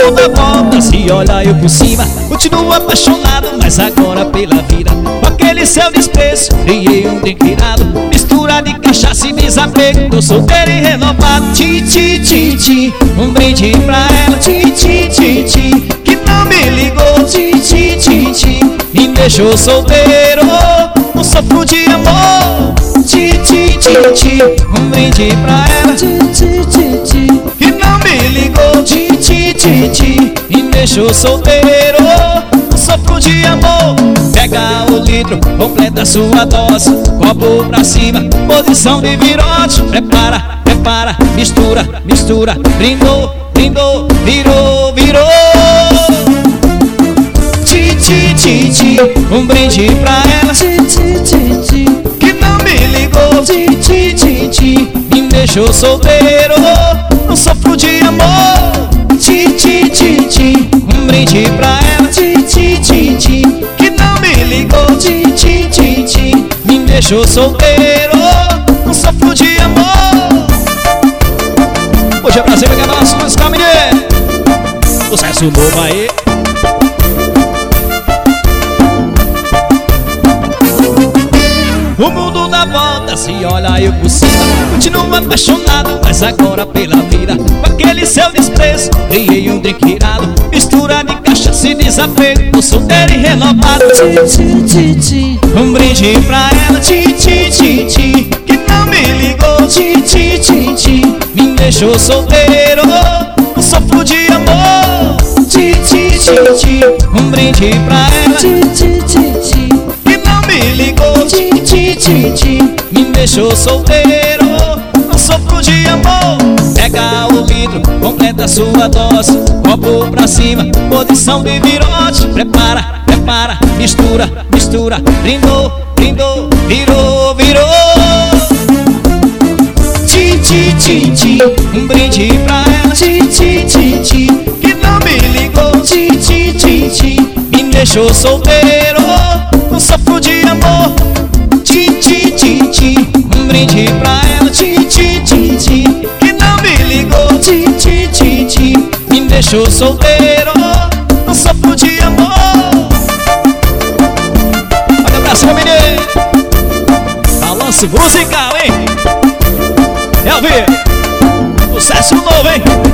mundo dá voltas e olha eu por cima. Continuo apaixonado, mas agora pela vida. Com aquele seu desprezo, criei um drink virado. Mistura de cachaça e desapego. Tô solteiro e renovado. Ti, ti, ti, ti. Um brinde pra ela. Ti, ti, ti, ti. Que não me ligou. Ti, ti, ti, ti. Me deixou solteiro. Não sofro de amor. Ti, ti, ti, ti. Um brinde pra ela. Ti, ti, ti, ti. Que não me ligou. Ti, ti, ti, ti. Me deixou solteiro. Não sofro de amor. Pega o litro, completa sua dose. Copo pra cima, posição de virote. Prepara, prepara, mistura, mistura. Brindou, brindou, virou, virou. Ti, ti, ti, ti. Um brinde pra ela. Ti, ti, ti, ti. Que não me ligou. Ti, ti, ti, ti. Me deixou solteiro. Não sofro de amor. Ti, ti, ti, ti. Um brinde pra ela. Ti, ti, ti, ti. Que não me ligou. Ti, ti, ti, ti. Me deixou solteiro. Não sofro de amor. Hoje é prazer pegar nosso música, menino. Sucesso novo aí. O mundo dá voltas e olha eu por cima. Continuo apaixonado, mas agora pela vida. Com aquele seu desprezo, criei um drink irado. Mistura de cachaça e desapego. Tô solteiro e renovado. Ti, ti, ti, ti. Um brinde pra ela. Ti, ti, ti, ti. Que não me ligou. Ti, ti, ti, ti. Me deixou solteiro. Não sofro de amor. Ti, ti, ti, ti. Um brinde pra ela. Ti, ti, ti, ti. Que não me ligou. Ti, ti, ti, ti. Me deixou solteiro. Não sofro de amor. Pega o litro, completa sua dose. Copo pra cima, posição de virote. Prepara, prepara, mistura, mistura. Brindou, brindou, virou, virou. Ti, ti, ti, ti. Um brinde pra ela. Ti, ti, ti, ti. Que não me ligou. Ti, ti, ti, ti. Me deixou solteiro. Não sofro de amor. Ti, ti, ti, ti. Um brinde pra ela. Ti, ti, ti, ti. Que não me ligou. Ti, ti, ti, ti. Me deixou solteiro. Não sofro de amor. Olha pra cima, menino. Balanço musical, hein? Elvio, sucesso novo, hein?